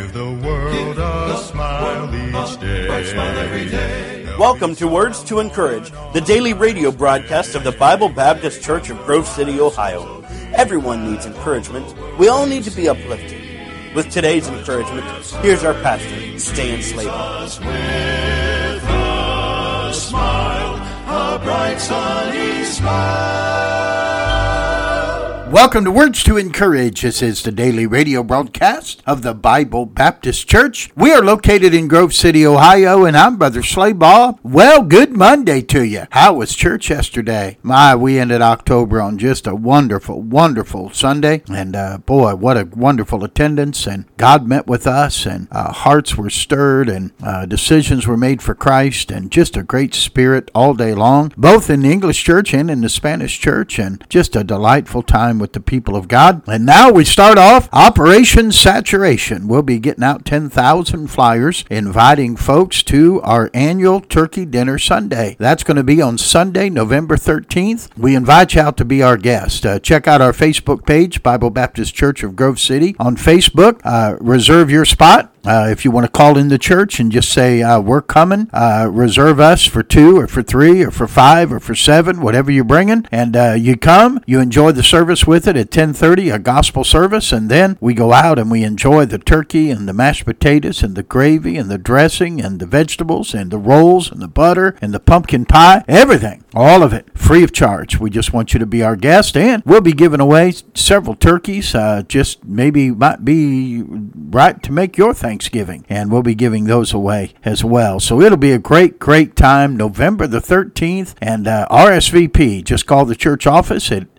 Give the world a smile each day. Welcome to Words to Encourage, the daily radio broadcast of the Bible Baptist Church of Grove City, Ohio. Everyone needs encouragement. We all need to be uplifted. With today's encouragement, here's our pastor, Stan Slater. With a smile, a bright sunny smile. Welcome to Words to Encourage. This is the daily radio broadcast of the Bible Baptist Church. We are located in Grove City, Ohio, and I'm Brother Slaybaugh. Well, good Monday to you. How was church yesterday? We ended October on just a wonderful, wonderful Sunday. And boy, what a wonderful attendance. And God met with us, and hearts were stirred, and decisions were made for Christ, and just a great spirit all day long, both in the English church and in the Spanish church, and just a delightful time with the people of God. And now we start off Operation Saturation. We'll be getting out 10,000 flyers inviting folks to our annual Turkey Dinner Sunday. That's going to be on Sunday, November 13th. We invite you out to be our guest. Check out our Facebook page, Bible Baptist Church of Grove City on Facebook. Reserve your spot. If you want to call in the church and just say, we're coming, reserve us for 2 or for 3 or for 5 or for 7, whatever you're bringing. And you come, you enjoy the service with it at 10:30, a gospel service. And then we go out and we enjoy the turkey and the mashed potatoes and the gravy and the dressing and the vegetables and the rolls and the butter and the pumpkin pie, everything, all of it, free of charge. We just want you to be our guest. And we'll be giving away several turkeys, just maybe might be right to make your Thanksgiving, and we'll be giving those away as well. So it'll be a great, great time, November the 13th, and RSVP. Just call the church office at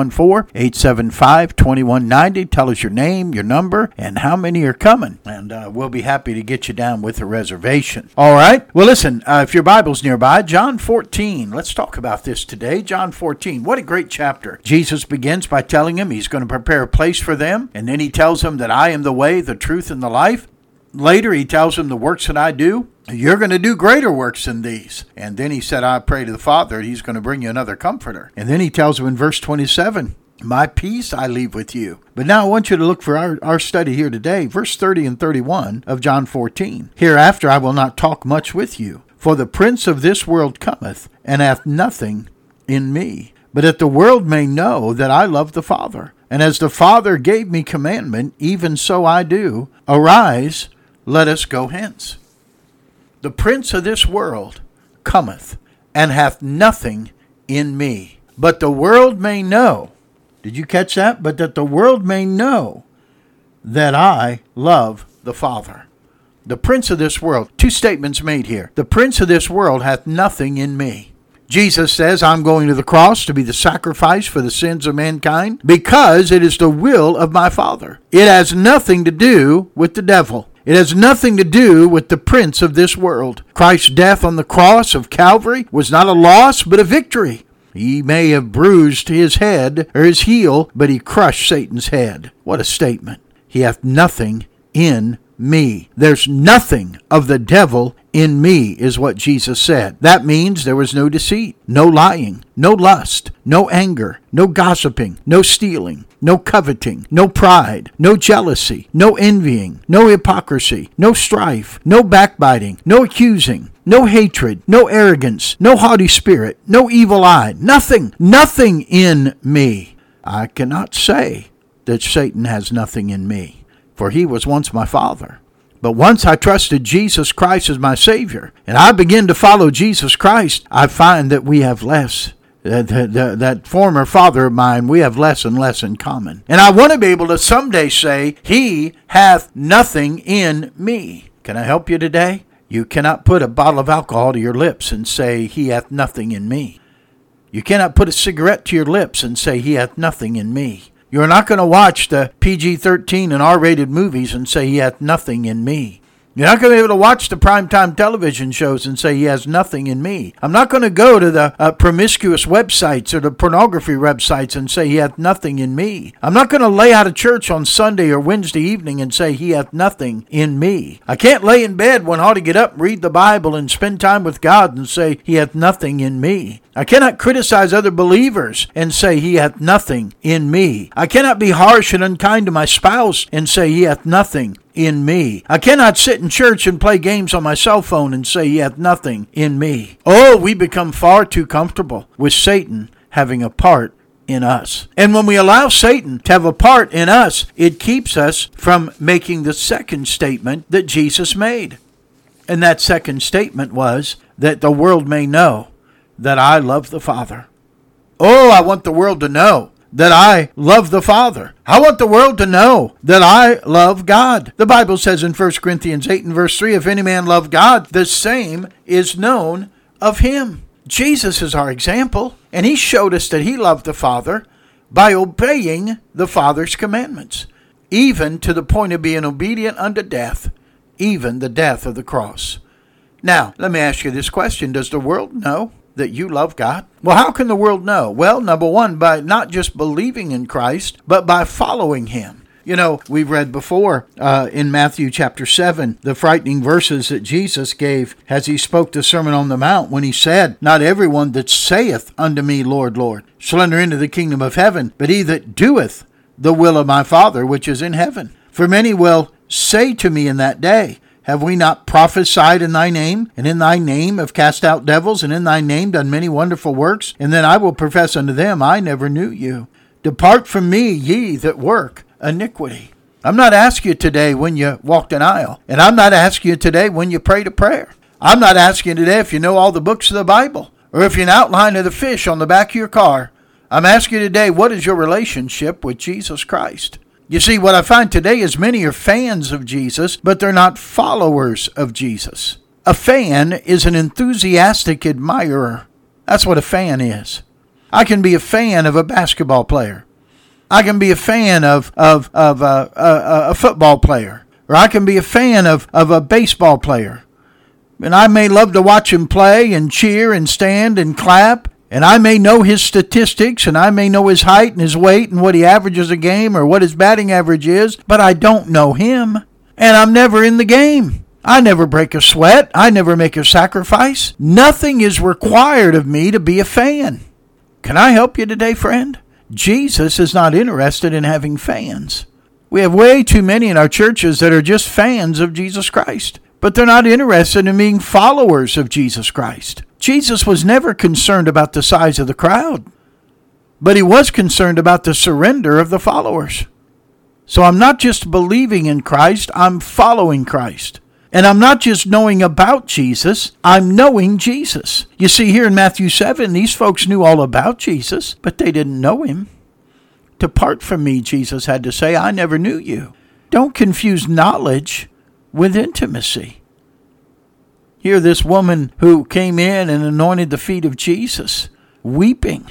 614-875-2190. Tell us your name, your number, and how many are coming, and we'll be happy to get you down with a reservation. All right? Well, listen, if your Bible's nearby, John 14. Let's talk about this today. John 14. What a great chapter. Jesus begins by telling him he's going to prepare a place for them, and then he tells them that I am the way, the truth, and the life. Later, he tells them the works that I do, you're going to do greater works than these. And then he said, I pray to the Father, he's going to bring you another comforter. And then he tells them in verse 27, my peace I leave with you. But now I want you to look for our study here today, verse 30 and 31 of John 14. Hereafter I will not talk much with you, for the prince of this world cometh, and hath nothing in me. But that the world may know that I love the Father. And as the Father gave me commandment, even so I do. Arise, let us go hence. The prince of this world cometh, and hath nothing in me. But the world may know. Did you catch that? But that the world may know that I love the Father. The prince of this world. Two statements made here. The prince of this world hath nothing in me. Jesus says, I'm going to the cross to be the sacrifice for the sins of mankind because it is the will of my Father. It has nothing to do with the devil. It has nothing to do with the prince of this world. Christ's death on the cross of Calvary was not a loss, but a victory. He may have bruised his head or his heel, but he crushed Satan's head. What a statement. He hath nothing in me. There's nothing of the devil in me, is what Jesus said. That means there was no deceit, no lying, no lust, no anger, no gossiping, no stealing, no coveting, no pride, no jealousy, no envying, no hypocrisy, no strife, no backbiting, no accusing, no hatred, no arrogance, no haughty spirit, no evil eye, nothing in me. I cannot say that Satan has nothing in me, for he was once my father. But once I trusted Jesus Christ as my Savior, and I begin to follow Jesus Christ, I find that we have less. That former father of mine, we have less and less in common. And I want to be able to someday say, he hath nothing in me. Can I help you today? You cannot put a bottle of alcohol to your lips and say, he hath nothing in me. You cannot put a cigarette to your lips and say, he hath nothing in me. You're not going to watch the PG-13 and R-rated movies and say he hath nothing in me. You're not going to be able to watch the primetime television shows and say he has nothing in me. I'm not going to go to the promiscuous websites or the pornography websites and say he hath nothing in me. I'm not going to lay out of church on Sunday or Wednesday evening and say he hath nothing in me. I can't lay in bed when I ought to get up, read the Bible, and spend time with God and say he hath nothing in me. I cannot criticize other believers and say he hath nothing in me. I cannot be harsh and unkind to my spouse and say he hath nothing in me. I cannot sit in church and play games on my cell phone and say he hath nothing in me. Oh, we become far too comfortable with Satan having a part in us. And when we allow Satan to have a part in us, it keeps us from making the second statement that Jesus made. And that second statement was that the world may know that I love the Father. Oh, I want the world to know that I love the Father. I want the world to know that I love God. The Bible says in 1 Corinthians 8 and verse 3, if any man love God, the same is known of him. Jesus is our example, and he showed us that he loved the Father by obeying the Father's commandments, even to the point of being obedient unto death, even the death of the cross. Now, let me ask you this question. Does the world know that you love God? Well, how can the world know? Well, number one, by not just believing in Christ, but by following him. You know, we've read before in Matthew chapter 7, the frightening verses that Jesus gave as he spoke the Sermon on the Mount when he said, not everyone that saith unto me, Lord, Lord, shall enter into the kingdom of heaven, but he that doeth the will of my Father which is in heaven. For many will say to me in that day, have we not prophesied in thy name, and in thy name have cast out devils, and in thy name done many wonderful works? And then I will profess unto them, I never knew you. Depart from me, ye that work iniquity. I'm not asking you today when you walked an aisle, and I'm not asking you today when you prayed a prayer. I'm not asking you today if you know all the books of the Bible, or if you're an outline of the fish on the back of your car. I'm asking you today, what is your relationship with Jesus Christ? You see, what I find today is many are fans of Jesus, but they're not followers of Jesus. A fan is an enthusiastic admirer. That's what a fan is. I can be a fan of a basketball player. I can be a fan of a football player. Or I can be a fan of a baseball player. And I may love to watch him play and cheer and stand and clap. And I may know his statistics, and I may know his height and his weight and what he averages a game or what his batting average is, but I don't know him. And I'm never in the game. I never break a sweat. I never make a sacrifice. Nothing is required of me to be a fan. Can I help you today, friend? Jesus is not interested in having fans. We have way too many in our churches that are just fans of Jesus Christ, but they're not interested in being followers of Jesus Christ. Jesus was never concerned about the size of the crowd, but he was concerned about the surrender of the followers. So I'm not just believing in Christ, I'm following Christ. And I'm not just knowing about Jesus, I'm knowing Jesus. You see, here in Matthew 7, these folks knew all about Jesus, but they didn't know him. Depart from me, Jesus had to say, I never knew you. Don't confuse knowledge with intimacy. Here, this woman who came in and anointed the feet of Jesus, weeping,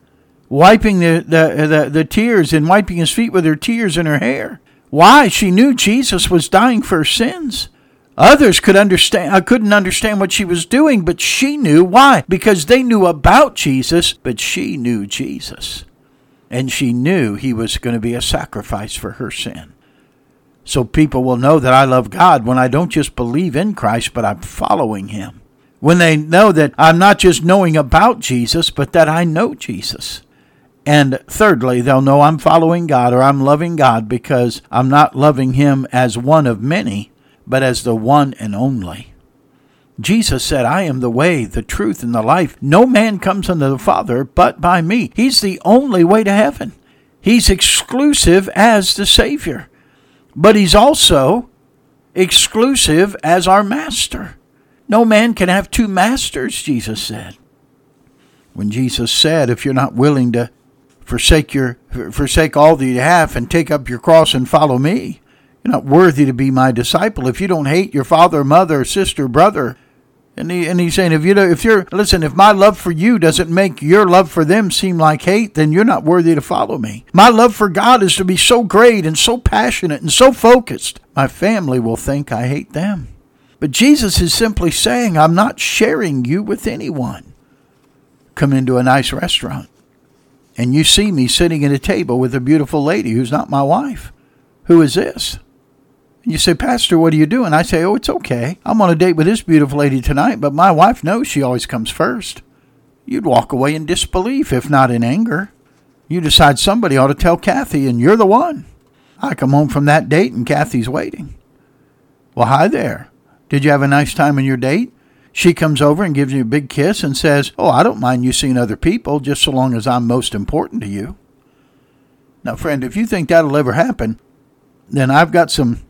wiping the tears and wiping his feet with her tears in her hair. Why? She knew Jesus was dying for her sins. Others couldn't understand what she was doing, but she knew. Why? Because they knew about Jesus, but she knew Jesus. And she knew he was going to be a sacrifice for her sin. So people will know that I love God when I don't just believe in Christ, but I'm following him. When they know that I'm not just knowing about Jesus, but that I know Jesus. And thirdly, they'll know I'm following God or I'm loving God because I'm not loving him as one of many, but as the one and only. Jesus said, I am the way, the truth, and the life. No man comes unto the Father but by me. He's the only way to heaven. He's exclusive as the Savior. But he's also exclusive as our master. No man can have two masters, Jesus said. When Jesus said, if you're not willing to forsake all that you have and take up your cross and follow me, you're not worthy to be my disciple. If you don't hate your father, mother, sister, brother, and he's saying, if my love for you doesn't make your love for them seem like hate, then you're not worthy to follow me. My love for God is to be so great and so passionate and so focused, my family will think I hate them. But Jesus is simply saying, I'm not sharing you with anyone. Come into a nice restaurant, and you see me sitting at a table with a beautiful lady who's not my wife. Who is this? You say, Pastor, what are you doing? I say, it's okay. I'm on a date with this beautiful lady tonight, but my wife knows she always comes first. You'd walk away in disbelief, if not in anger. You decide somebody ought to tell Kathy, and you're the one. I come home from that date, and Kathy's waiting. Well, hi there. Did you have a nice time on your date? She comes over and gives you a big kiss and says, oh, I don't mind you seeing other people just so long as I'm most important to you. Now, friend, if you think that'll ever happen, then I've got some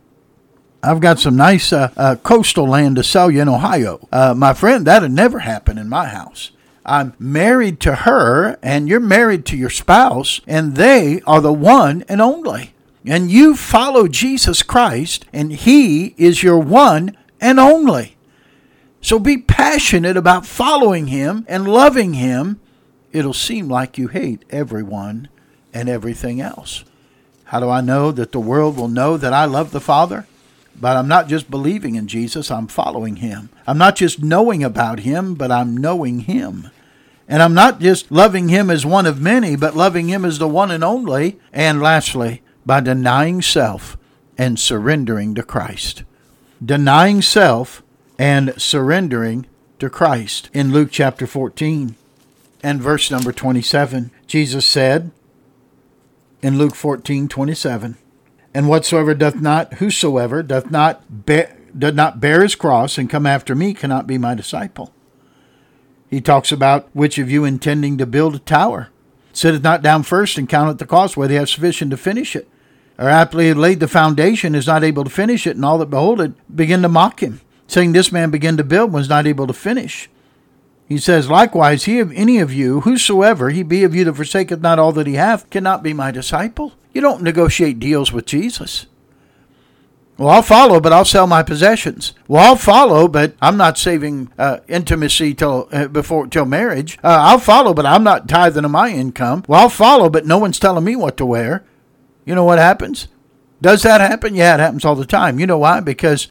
nice coastal land to sell you in Ohio. My friend, that'll never happen in my house. I'm married to her, and you're married to your spouse, and they are the one and only. And you follow Jesus Christ, and He is your one and only. So be passionate about following Him and loving Him. It'll seem like you hate everyone and everything else. How do I know that the world will know that I love the Father? But I'm not just believing in Jesus, I'm following Him. I'm not just knowing about Him, but I'm knowing Him. And I'm not just loving Him as one of many, but loving Him as the one and only. And lastly, by denying self and surrendering to Christ. Denying self and surrendering to Christ. In Luke chapter 14 and verse number 27, Jesus said in Luke 14:27, and whosoever doth not bear his cross and come after me cannot be my disciple. He talks about which of you intending to build a tower sitteth not down first and counteth the cost, whether he have sufficient to finish it. Or aptly had laid the foundation, is not able to finish it, and all that behold it begin to mock him, saying, this man began to build, was not able to finish. He says, likewise, he of any of you, whosoever he be of you that forsaketh not all that he hath, cannot be my disciple. You don't negotiate deals with Jesus. Well, I'll follow, but I'll sell my possessions. Well, I'll follow, but I'm not saving intimacy till marriage. I'll follow, but I'm not tithing of my income. Well, I'll follow, but no one's telling me what to wear. You know what happens? Does that happen? Yeah, it happens all the time. You know why? Because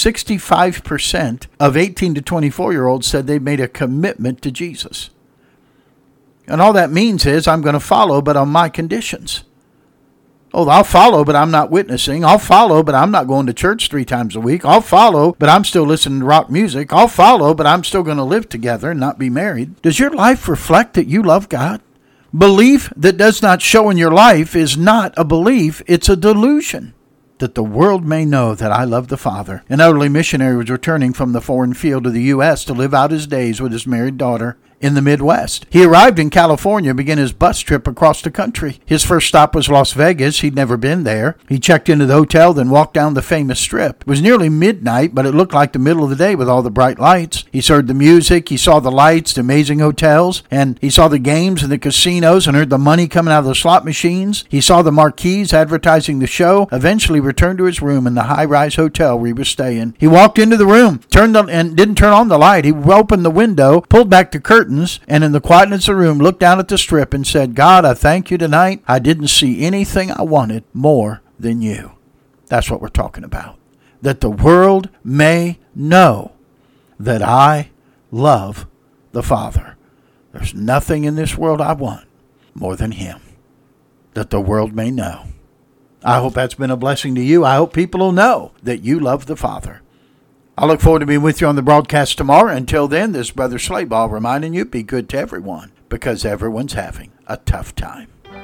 65% of 18 to 24-year-olds said they made a commitment to Jesus. And all that means is I'm going to follow, but on my conditions. Oh, I'll follow, but I'm not witnessing. I'll follow, but I'm not going to church 3 times a week. I'll follow, but I'm still listening to rock music. I'll follow, but I'm still going to live together and not be married. Does your life reflect that you love God? Belief that does not show in your life is not a belief, it's a delusion. That the world may know that I love the Father. An elderly missionary was returning from the foreign field to the U.S. to live out his days with his married daughter in the Midwest. He arrived in California, began his bus trip across the country. His first stop was Las Vegas. He'd never been there. He checked into the hotel, then walked down the famous strip. It was nearly midnight, but it looked like the middle of the day with all the bright lights. He heard the music, he saw the lights, the amazing hotels, and he saw the games and the casinos and heard the money coming out of the slot machines. He saw the marquees advertising the show, eventually returned to his room in the high-rise hotel where he was staying. He walked into the room, didn't turn on the light. He opened the window, pulled back the curtain, and in the quietness of the room looked down at the strip and said, God, I thank you tonight. I didn't see anything I wanted more than you. That's what we're talking about. That the world may know that I love the Father. There's nothing in this world I want more than Him. That the world may know. I hope that's been a blessing to you. I hope people will know that you love the Father. I look forward to being with you on the broadcast tomorrow. Until then, this is Brother Slayball reminding you, be good to everyone, because everyone's having a tough time.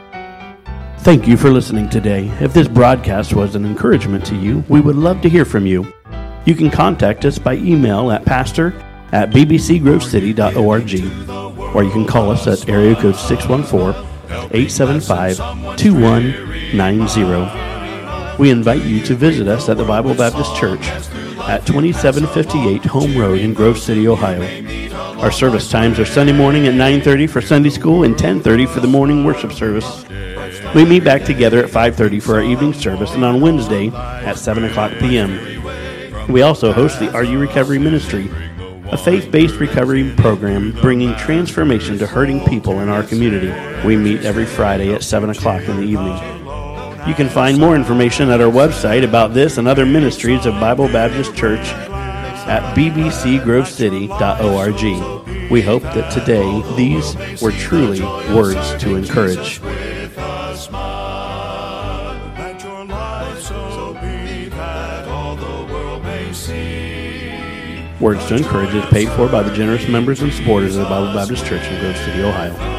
Thank you for listening today. If this broadcast was an encouragement to you, we would love to hear from you. You can contact us by email at pastor@bbcgrovecity.org, or you can call us at area code 614-875-2190. We invite you to visit us at the Bible Baptist Church at 2758 Home Road in Grove City, Ohio. Our service times are Sunday morning at 9:30 for Sunday school and 10:30 for the morning worship service. We meet back together at 5:30 for our evening service, and on Wednesday at 7 o'clock p.m. We also host the Are You Recovery Ministry, a faith-based recovery program bringing transformation to hurting people in our community. We meet every Friday at 7 o'clock in the evening. You can find more information at our website about this and other ministries of Bible Baptist Church at bbcgrovecity.org. We hope that today these were truly words to encourage. Words to Encourage is paid for by the generous members and supporters of the Bible Baptist Church in Grove City, Ohio.